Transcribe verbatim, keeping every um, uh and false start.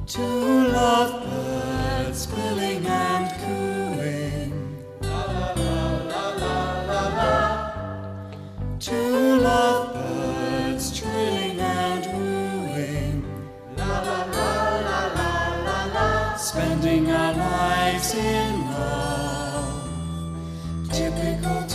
Two lovebirds quilling and cooing, la la la la la la la. Two lovebirds trilling and wooing, la la la la la la la. Spending our lives in love, typical